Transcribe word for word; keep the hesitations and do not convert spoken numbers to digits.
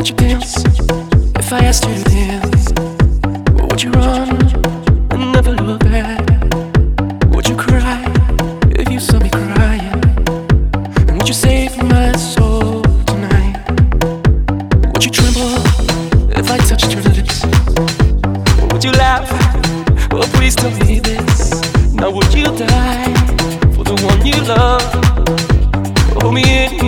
Would you dance if I asked you to dance? Or would you run and never look back? Would you cry if you saw me crying? And would you save my soul tonight? Would you tremble if I touched your lips? Or would you laugh? Oh, please tell me this. Now would you die for the one you love? Hold me in